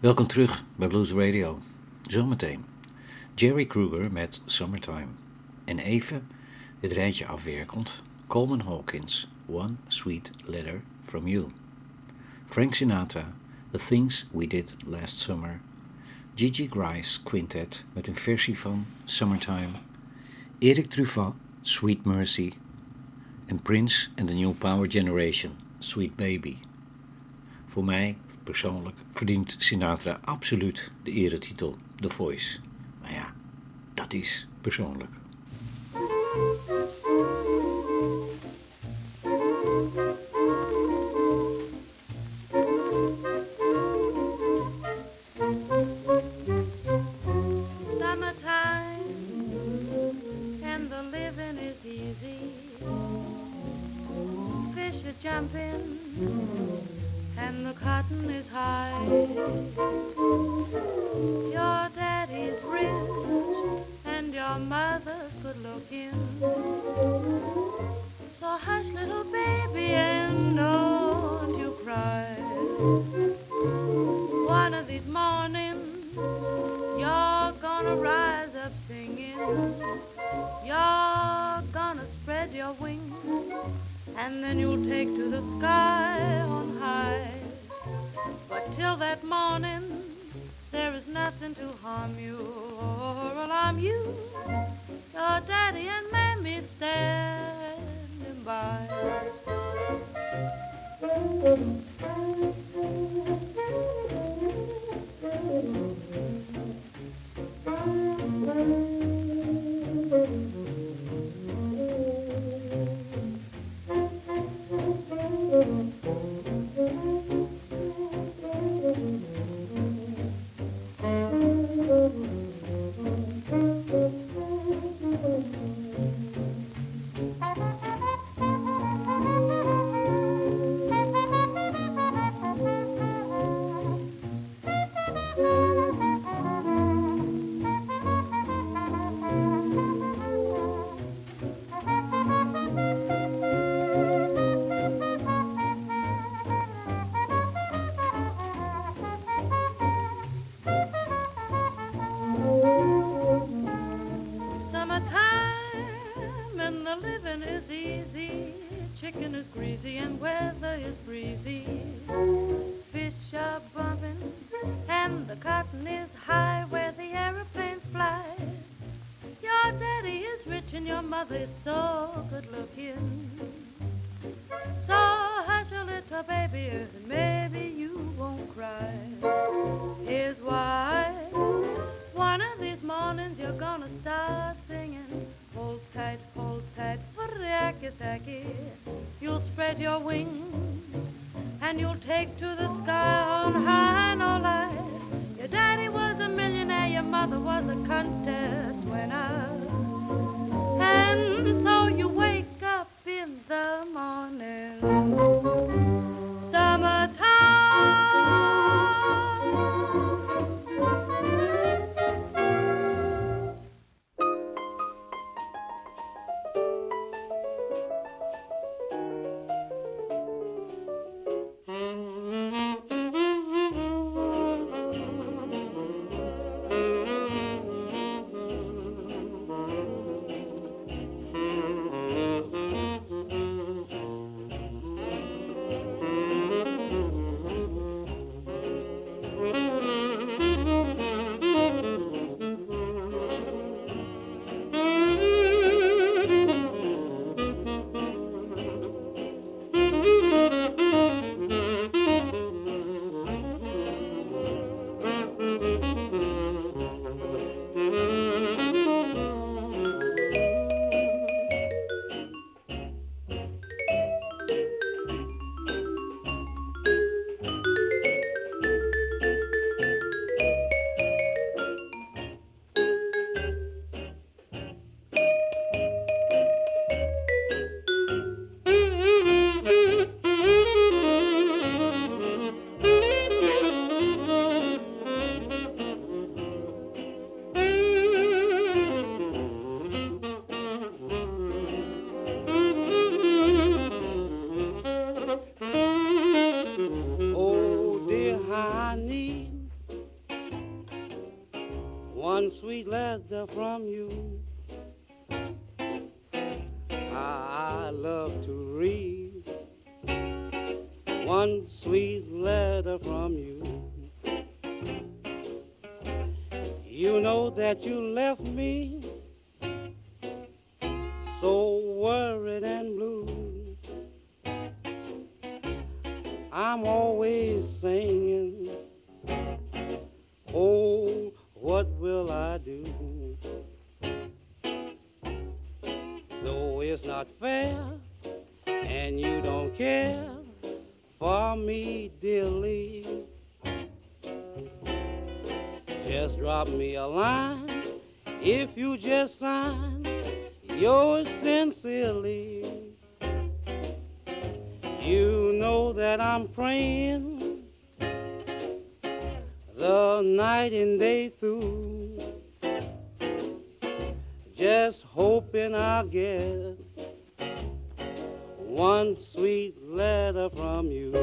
Welkom terug bij Blues Radio. Zometeen Jerry Kruger met Summertime. En even het rijtje afwerkend. Coleman Hawkins, One Sweet Letter From You. Frank Sinatra, The Things We Did Last Summer. Gigi Grice Quintet met een versie van Summertime. Eric Truffat, Sweet Mercy. En Prince and the New Power Generation, Sweet Baby. Voor mij persoonlijk verdient Sinatra absoluut de eretitel The Voice. Maar ja, dat is persoonlijk. And the cotton is high. Your daddy's rich and your mother's good looking. So hush, little baby, and don't you cry. One of these mornings you're gonna rise up singing. You're gonna spread your wings, and then you'll take to the sky on high. But till that morning, there is nothing to harm you or alarm you. Your daddy and mammy standing by. Chicken is greasy and weather is breezy. Fish are bumping and the cotton is high where the aeroplanes fly. Your daddy is rich and your mother is so good looking. So hush a little baby and maybe you won't cry. Here's why. One of these mornings you're gonna start singing. Hold tight, for-yacky-sacky. You'll spread your wings, and you'll take to the sky on high, no lie. Your daddy was a millionaire, your mother was a contest winner. And so you wake up in the morning, summertime. one sweet letter from you. I love to read one sweet letter from you. You know that you left me so worried and blue. I'm always singing, oh, what will I do? Though it's not fair and you don't care for me, dearly, just drop me a line if you just sign yours sincerely. You know that I'm praying the night and day through, just hoping I'll get one sweet letter from you.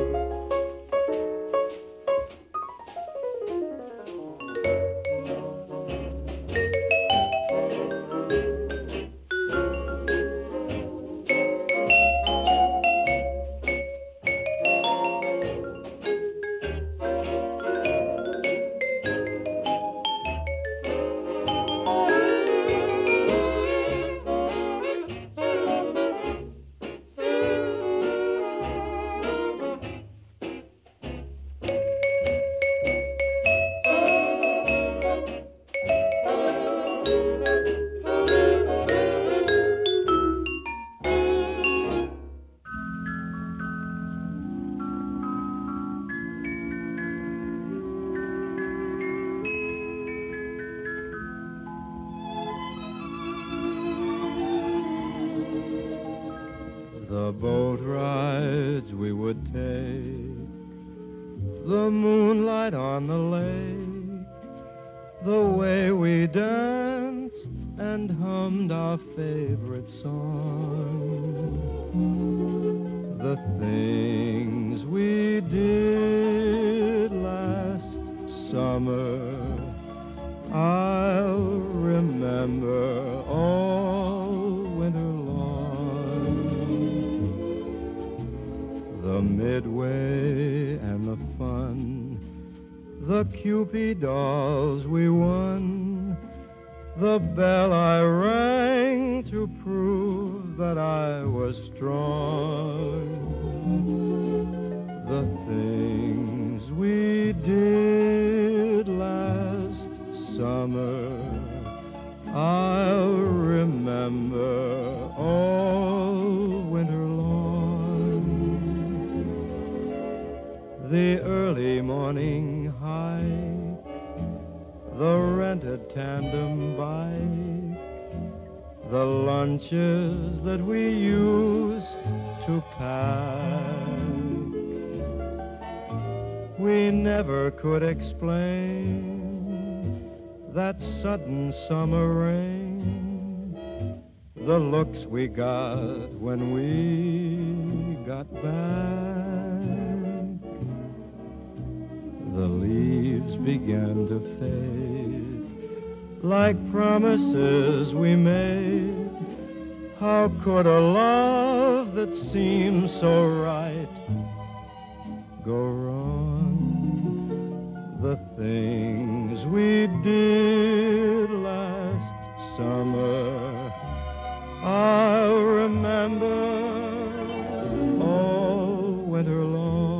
The boat rides we would take, the moonlight on the lake, the way we danced and hummed our favorite song, the things we did last summer, I'll remember all winter long. The midway and the fun, the Cupid dolls we won, the bell I rang to prove that I was strong, the things we did last summer, I'll remember all winter long. The early morning hike, the rented tandem bike, the lunches that we used to pack, we never could explain that sudden summer rain, the looks we got when we got back. The leaves began to fade like promises we made. How could a love that seemed so right go wrong? The things we did last summer, I'll remember all winter long.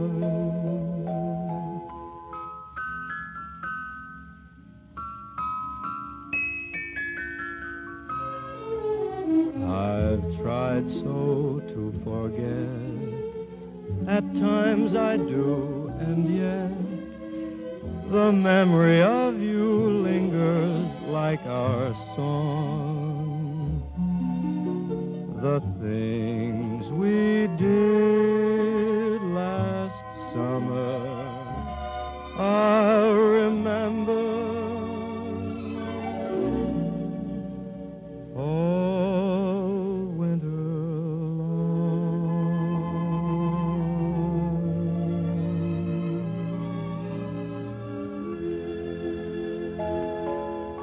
I've tried so to forget, at times I do, and yet the memory of you lingers like our song. The things we did last summer, I'll remember all winter long.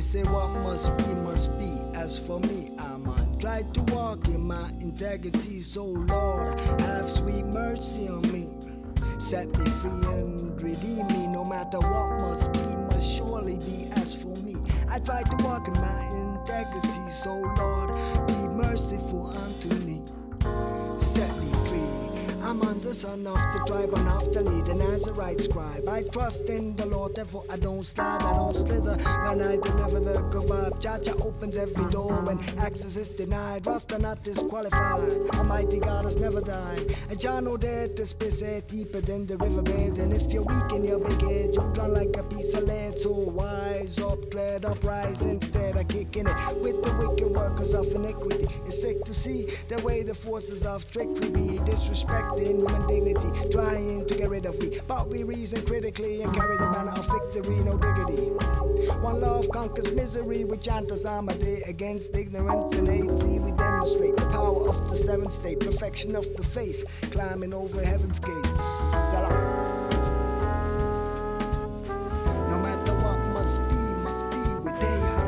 say what must be, must be. As for me, I'm on. Try to walk in my integrity, so Lord, have sweet mercy on me. Set me free and redeem me. No matter what must be, must surely be. As for me, I try to walk in my integrity, so Lord, be merciful unto me. Set me free. I'm on the son of the tribe and of the lead, and as a right scribe, I trust in the Lord, therefore I don't slide, I don't slither. When I deliver the good vibe, Jaja opens every door when access is denied. Rasta not disqualified, Almighty God has never died. And Jah know that the space is deeper than the riverbed, and if you're weak in your big head, you drown like a piece of lead. So wise up, dread up, rise instead of kicking it with the wicked workers of iniquity. It's sick to see the way the forces of trickery be disrespected in human dignity, trying to get rid of we, but we reason critically and carry the banner of victory, no diggity. One love conquers misery, we chant as Armaday against ignorance and hate. See, we demonstrate the power of the seventh state, perfection of the faith, climbing over heaven's gates. Salam. No matter what must be with they are.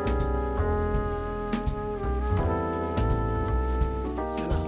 Salam.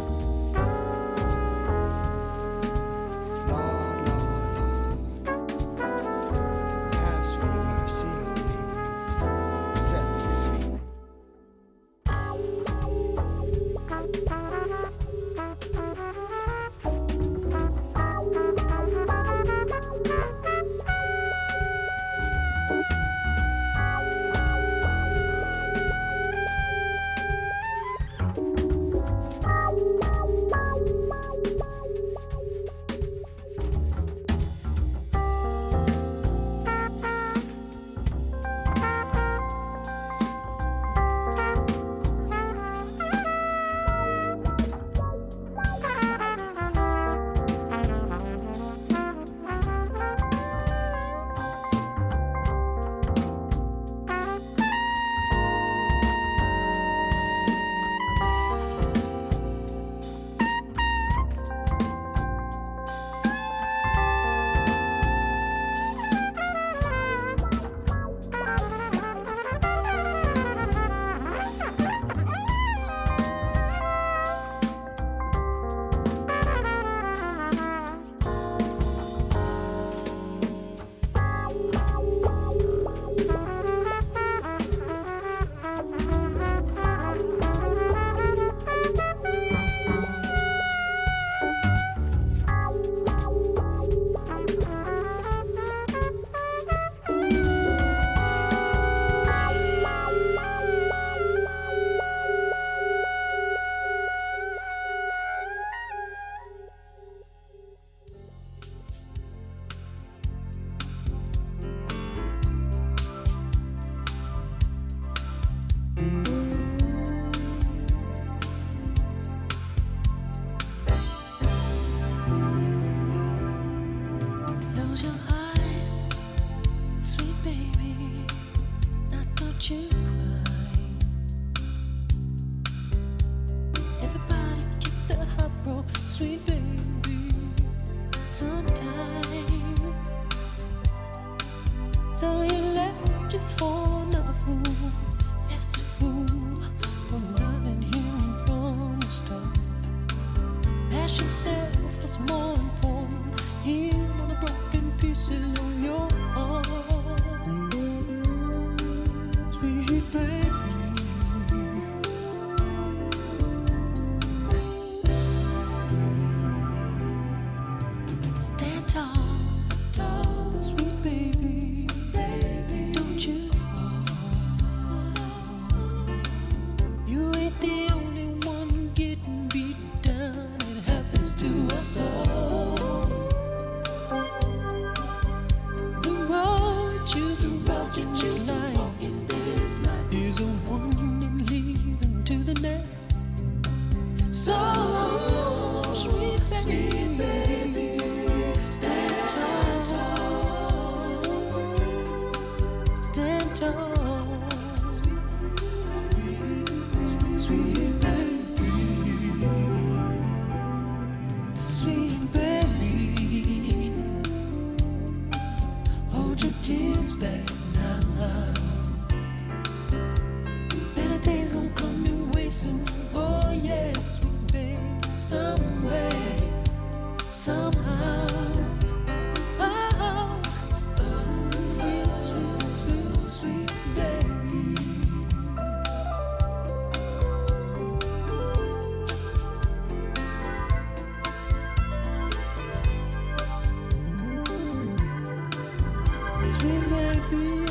Hold your tears back now. day's gonna come your way soon. Oh yeah, sweet baby, somewhere, somehow. Oh, sweet, sweet, sweet, sweet baby. Sweet baby.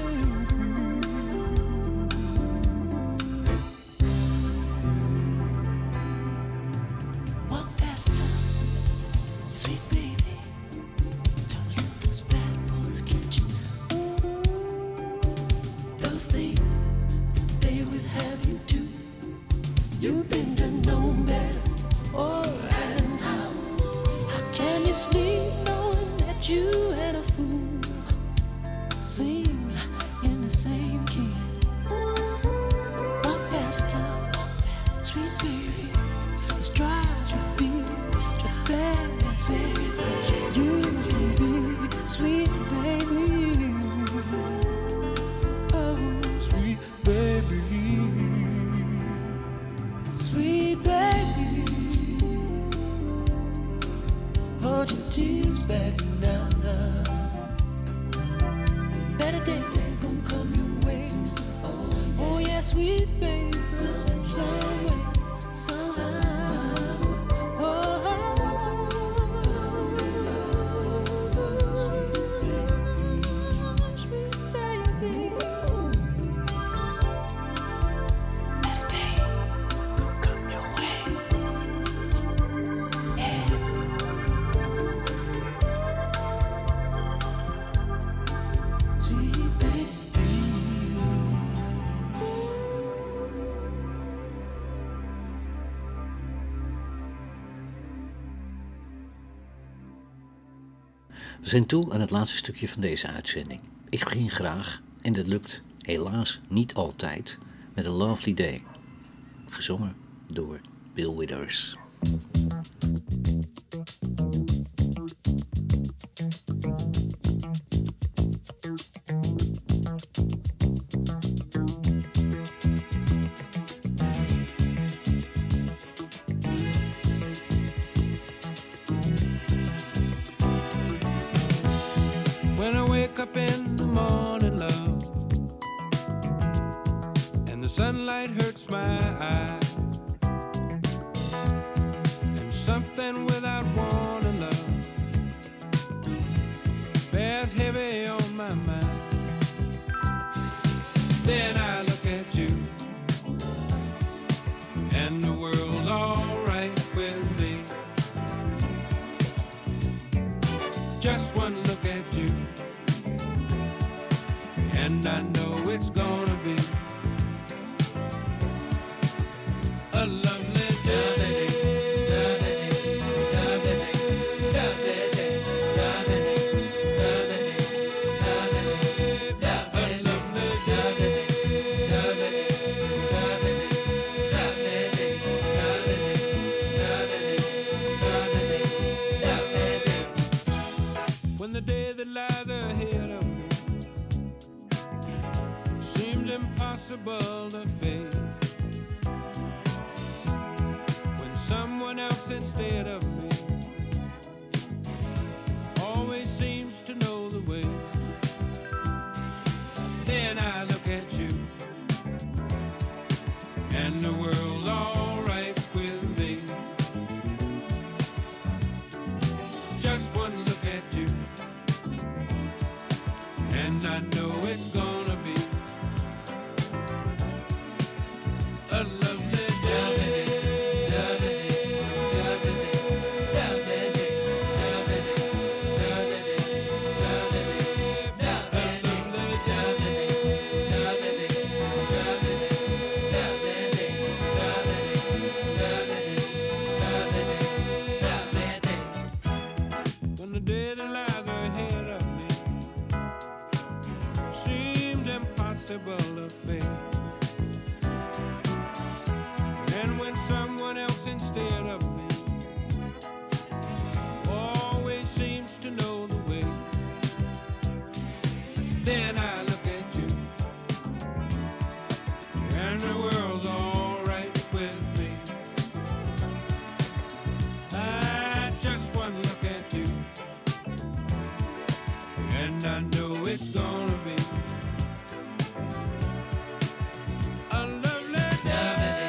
Walk faster, sweet baby. Don't let those bad boys catch you now. Those things they would have you do. You've been to know better. Oh, and how can you sleep knowing that you and a fool sing in the same key? Walk faster, sweet baby. Strive to be the best you can be, sweet baby. Oh, sweet baby, sweet baby. Hold your tears back now. Better days gonna come your way. Oh yeah, sweet baby. Somewhere, somehow. We zijn toe aan het laatste stukje van deze uitzending. Ik begin graag, en dat lukt helaas niet altijd, met A Lovely Day. Gezongen door Bill Withers. When I wake up in the morning, love, and the sunlight hurts my eyes, and something without warning, love, bears heavy on my mind. Then I look at you, and the world's alright with me. Just one look at you, and I know it's gonna be a lovely day. When the day that lies ahead of me seems impossible to face, when someone else instead of me always seems to know the way, then I look at you, and the world's alright with me. Just one look at you, and I know it's gonna be a lovely day. When the day that lies ahead of me seems impossible to face, and when someone else instead of me always seems to know the way, then I look at you, and the world's I know it's gonna be a lovely day.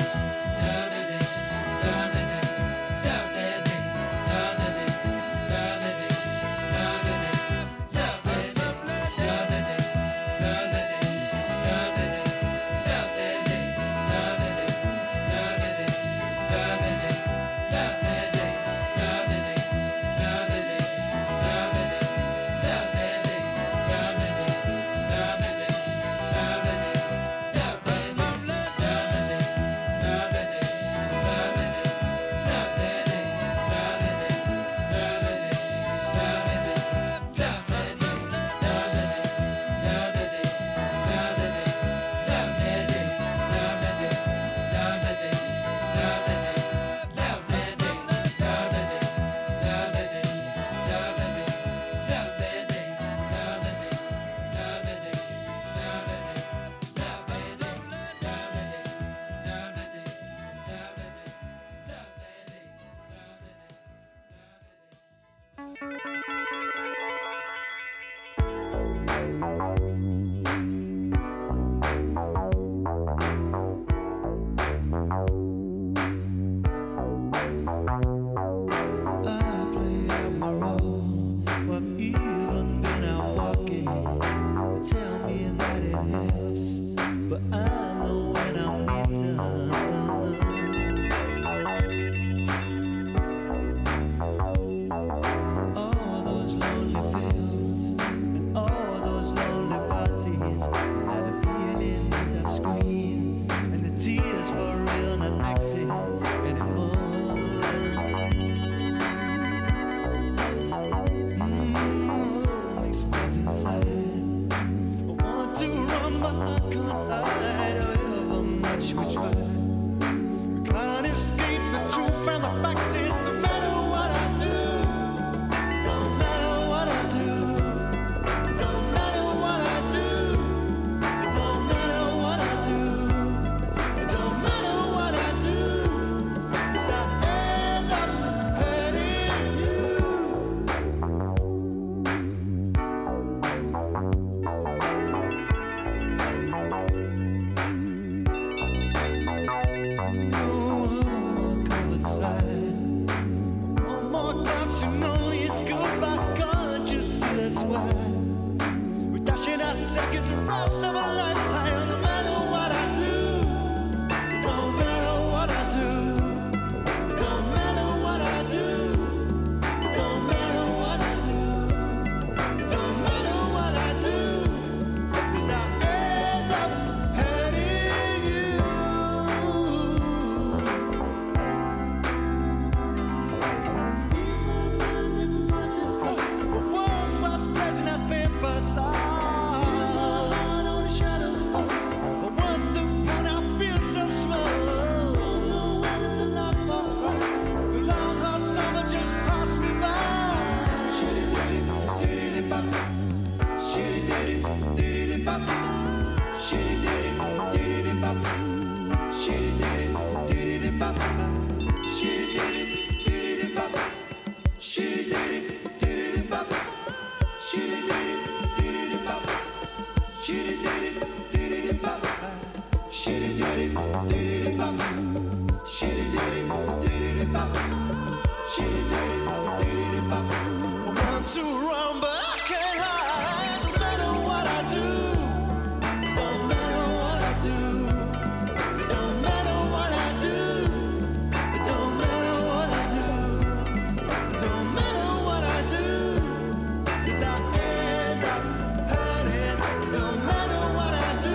Don't matter what I do.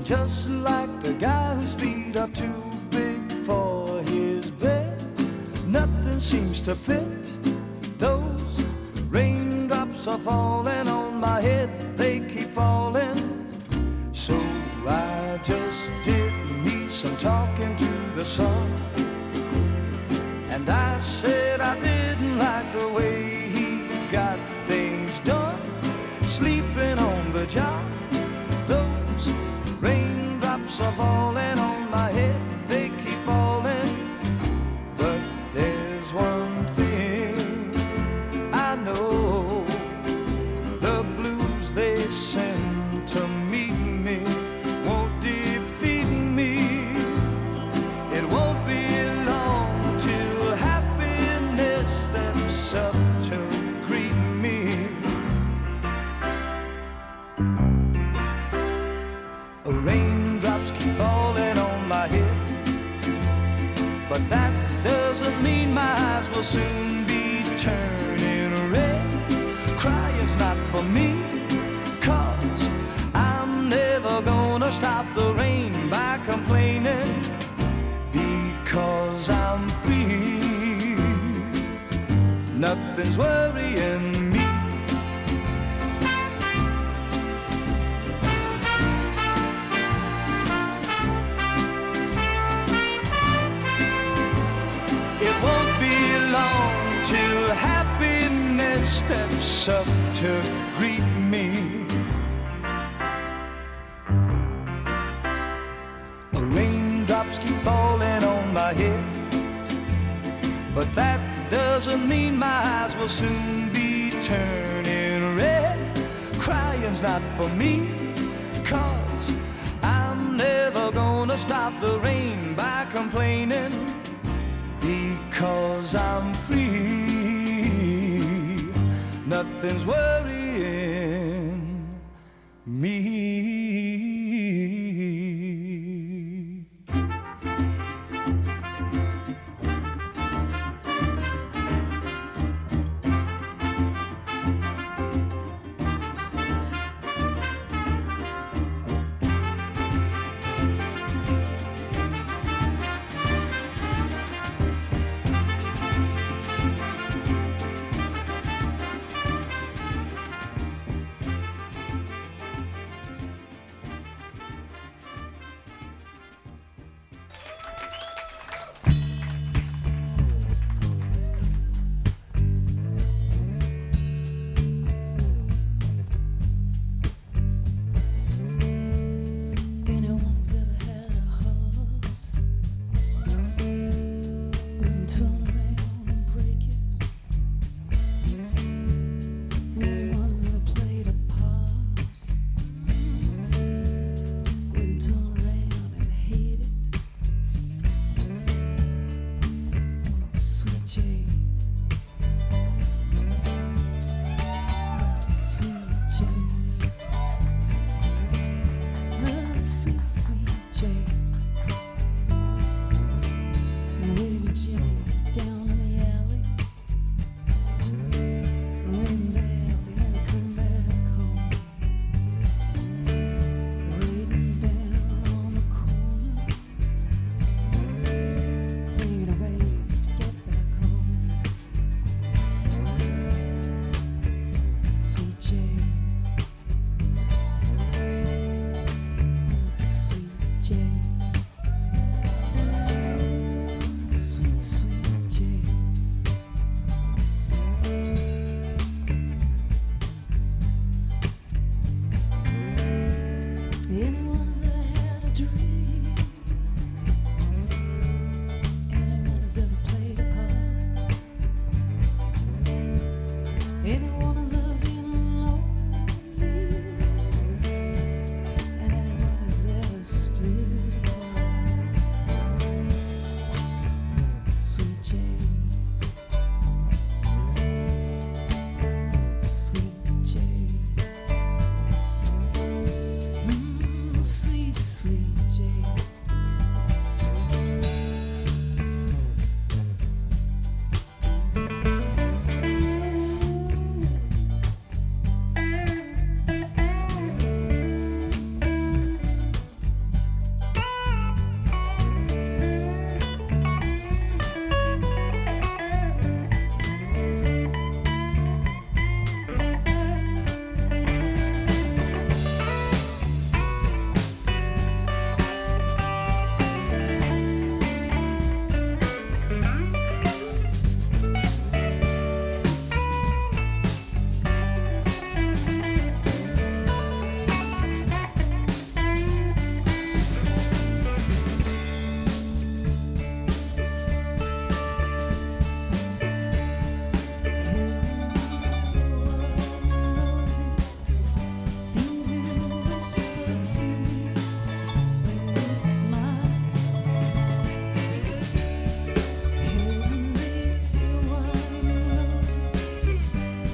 just like the guy whose feet are too big for his bed. Nothing seems to fit. Those raindrops are falling on my head, they keep falling. So I just did me some talking to the sun, and I said I didn't like the way he got things done, sleeping on the job. Those raindrops are falling on my head, they keep falling. But there's one thing I know, the blues they send to meet me won't defeat me. It won't be long till happiness steps up to greet me. Raindrops keep falling on my head, but that doesn't mean my eyes will soon be turning red. Crying's not for me, 'cause I'm never gonna stop the rain by complaining, because I'm free. Nothing's worrying me. It won't be long till happiness steps up to greet me. Raindrops keep falling on my head, but that doesn't mean my eyes will soon be turning red. Crying's not for me, 'cause I'm never gonna stop the rain by complaining, because I'm free. Nothing's worrying me.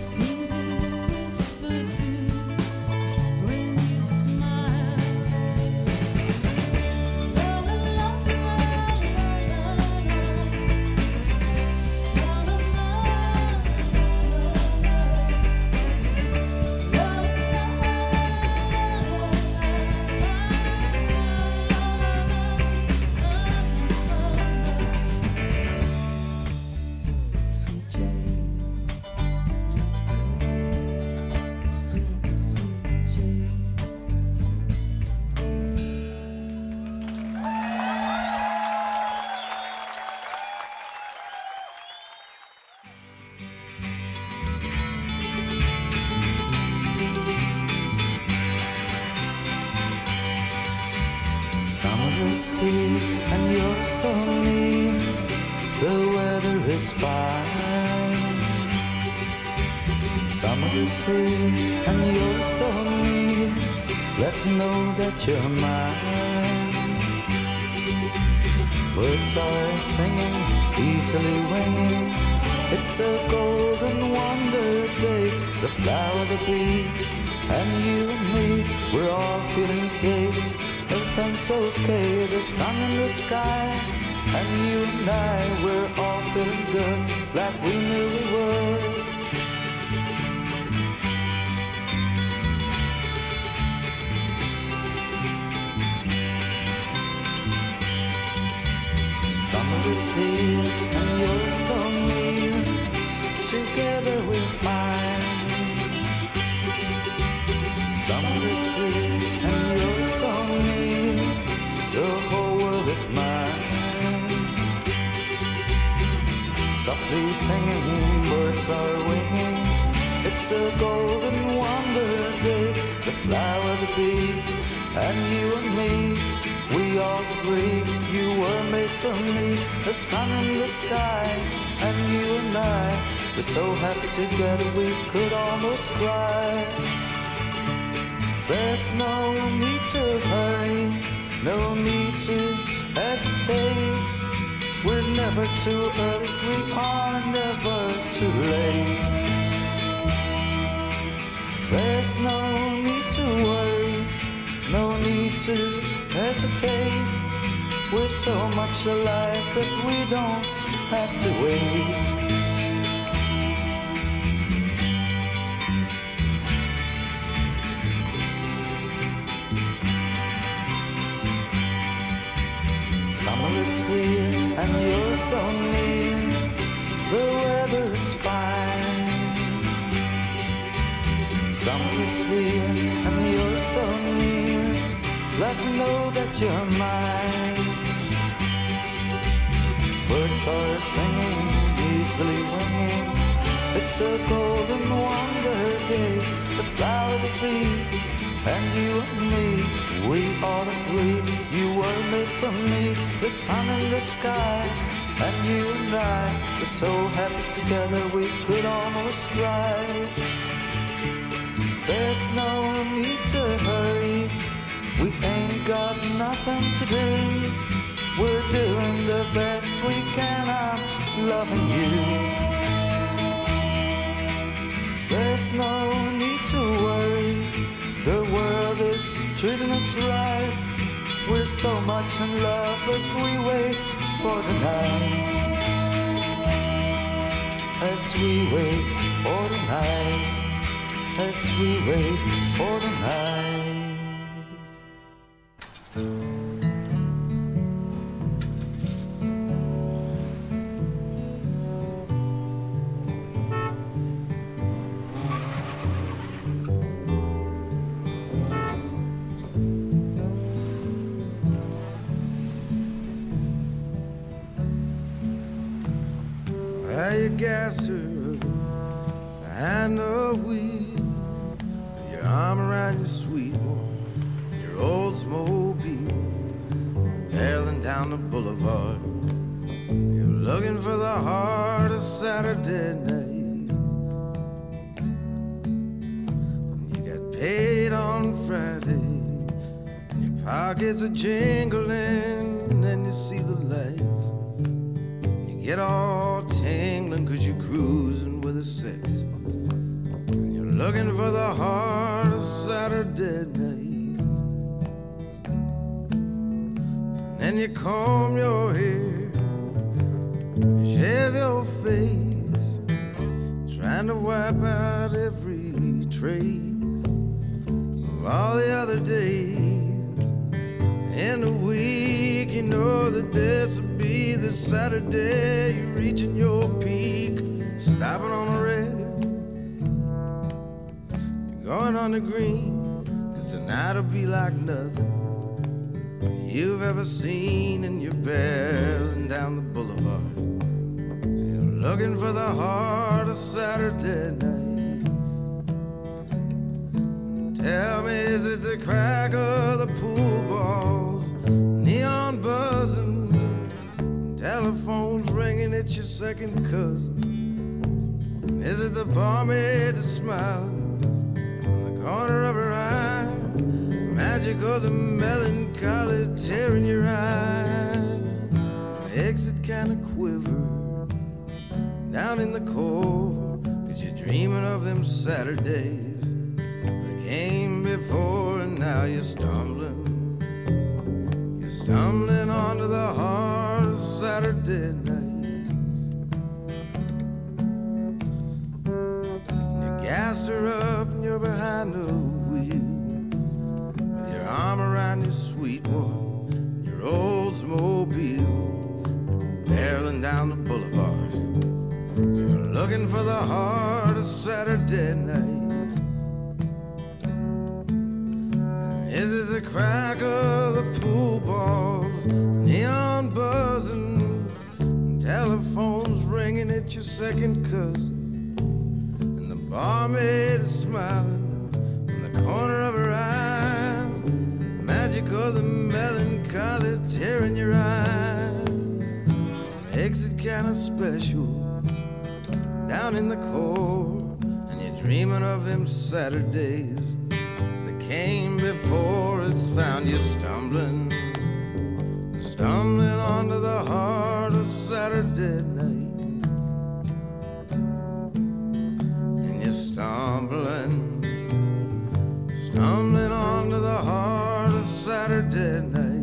seem to whisper too when you smile. La la la la la la la la Sweet Jane, sweet, sweet Jane. Summer's here and you're so near. The weather is fine. Summer's here and you're so near. Let's know that you're mine. Birds are singing, easily winging. It's a golden wonder day. The flower, the bee, and you and me, we're all feeling gay. Everything's okay, the sun in the sky, and you and I, we're all feeling good, like we knew we would. Summer is here, and you're so near. Together we're fine. Summer is here, and you're so near. The whole world is mine. Softly singing, birds are winging. It's a golden wonder day. The flower, the bee, and you and me, we all agree you were made for me. The sun in the sky, and you and I, we're so happy together we could almost cry. There's no need to hurry, no need to hesitate. We're never too early, we are never too late. There's no need to worry, no need to hesitate. We're so much alike that we don't have to wait. Summer is here and you're so near. The weather's fine. Summer is here and you're so near. Glad to know that you're mine. Birds are singing, easily winging. It's a golden wonder day. The flower, the bee, and you and me, we all agree you were made for me. The sun in the sky, and you and I, we're so happy together we could almost cry. There's no need to hurry, we ain't got nothing to do. We're doing the best we can, I'm loving you. There's no need to worry, the world is treating us right. We're so much in love as we wait for the night. As we wait for the night. As we wait for the night. Well, you gassed her behind the wheel with your arm around your sweet one, your Oldsmobile, barreling down the boulevard. You're looking for the heart of Saturday night. You got paid on Friday, and your pockets are jingling, and you see the lights. You get all tingling 'cause you're cruising with a 6. looking for the heart of Saturday night. And you comb your hair, shave your face, trying to wipe out every trace of all the other days in the week. You know that this will be the Saturday you're reaching your peak, stopping on a red, you're going on the green, 'cause tonight'll be like nothing you've ever seen, and you're barreling down the boulevard. You're looking for the heart of Saturday night. Tell me, is it the crack of the pool balls, neon buzzing, telephones ringing, it's your second cousin? Is it the barmaid that's smiling in the corner of her eye, magic of the melancholy tearing your eye, makes it kind of quiver down in the core, 'cause you're dreaming of them Saturdays that came before, and now you're stumbling onto the heart of Saturday night. You gassed her up and you're behind the wheel, with your arm around your sweet one, your Oldsmobile, barreling down the boulevard. You're looking for the heart of Saturday night. Is it the crack of the pool balls, neon buzzing, telephones ringing, it's your second cousin, and the barmaid is smiling from the corner of her eye, magic of the melancholy tearing your eye, makes it kind of special down in the core, and you're dreaming of them Saturdays that came before. It's found you stumbling onto the heart of Saturday night, and you're stumbling onto the heart of Saturday night.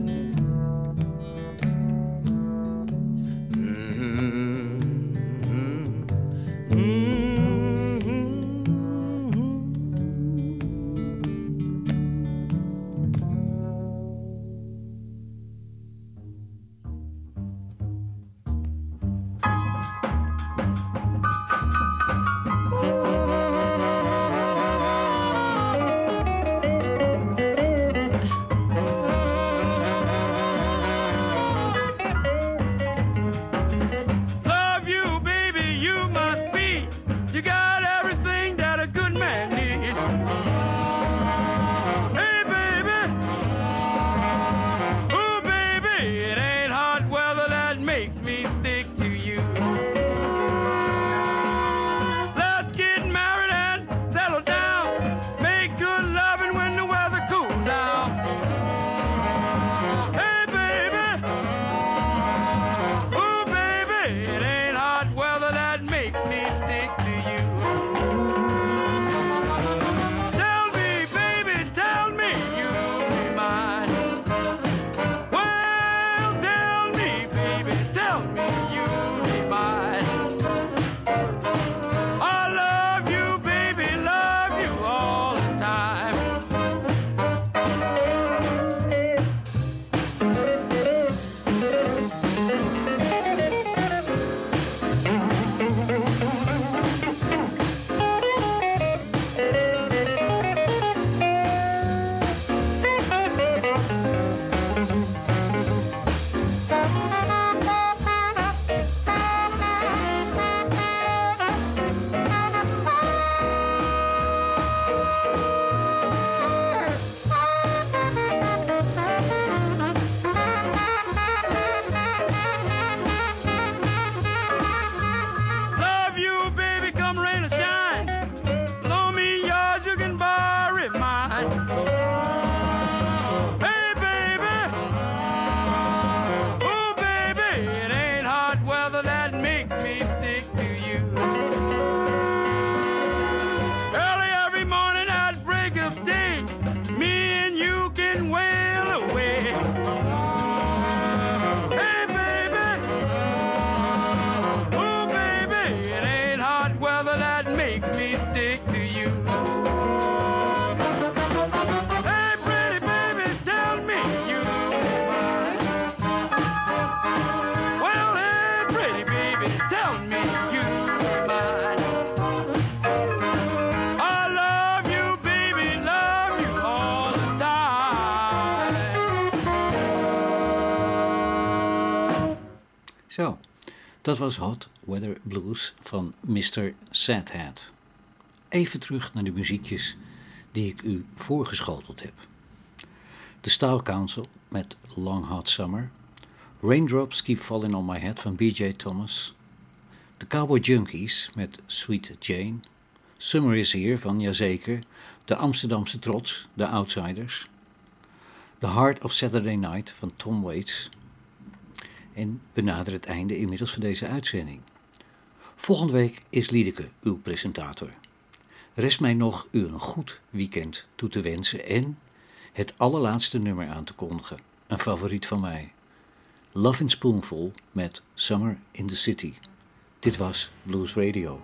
Zo, dat was Hot Weather Blues van Mr. Sadhead. Even terug naar de muziekjes die ik u voorgeschoteld heb. The Style Council met Long Hot Summer. Raindrops Keep Falling on My Head van B.J. Thomas. The Cowboy Junkies met Sweet Jane. Summer is Here van, jazeker, de Amsterdamse trots, de Outsiders. The Heart of Saturday Night van Tom Waits. En we naderen het einde inmiddels van deze uitzending. Volgende week is Liedeke uw presentator. Rest mij nog u een goed weekend toe te wensen en het allerlaatste nummer aan te kondigen. Een favoriet van mij. Love in Spoonful met Summer in the City. Dit was Blues Radio.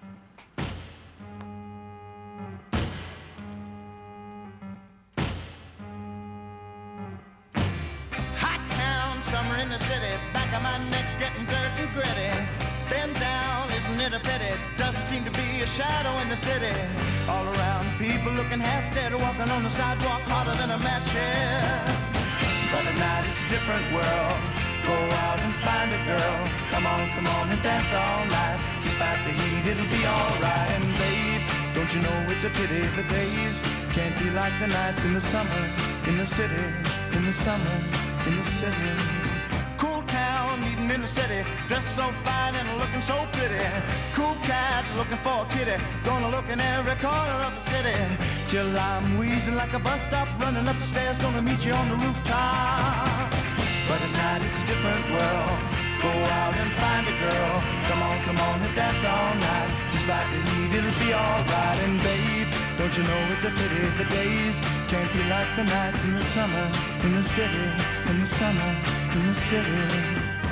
Summer in the city, back of my neck getting dirt and gritty. Bend down, isn't it a pity? Doesn't seem to be a shadow in the city. All around, people looking half dead, walking on the sidewalk harder than a match head. But at night it's a different world. Go out and find a girl. Come on and dance all night. Despite the heat, it'll be alright. And babe, don't you know it's a pity the days can't be like the nights in the summer, in the city, in the summer, in the city. Cool town, meeting in the city, dressed so fine and looking so pretty. Cool cat, looking for a kitty, gonna look in every corner of the city. Till I'm wheezing like a bus stop, running up the stairs, gonna meet you on the rooftop. But at night it's a different world. Go out and find a girl. Come on and dance all night. Despite the heat, it'll be alright. And babe, don't you know it's a pity the days can't be like the nights in the summer, in the city, in the summer, in the city.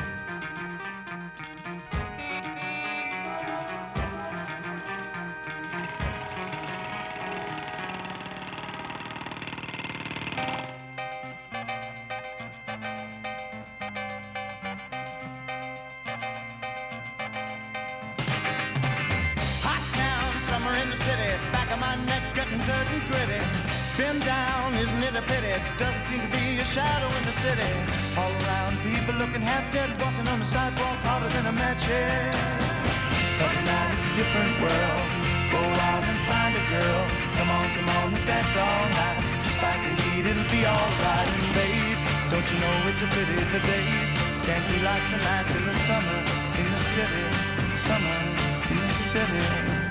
Been down, isn't it a pity? Doesn't seem to be a shadow in the city. All around, people looking half dead, walking on the sidewalk harder than a match head. But tonight it's a different world. Go out and find a girl. Come on and dance all night. Despite the heat, it'll be alright. And babe, don't you know it's a pity the days can't be like the nights in the summer, in the city, summer, in the city.